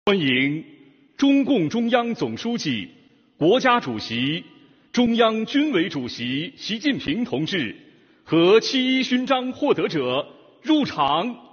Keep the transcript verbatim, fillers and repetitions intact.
欢迎中共中央总书记、国家主席、中央军委主席习近平同志和七一勋章获得者入场。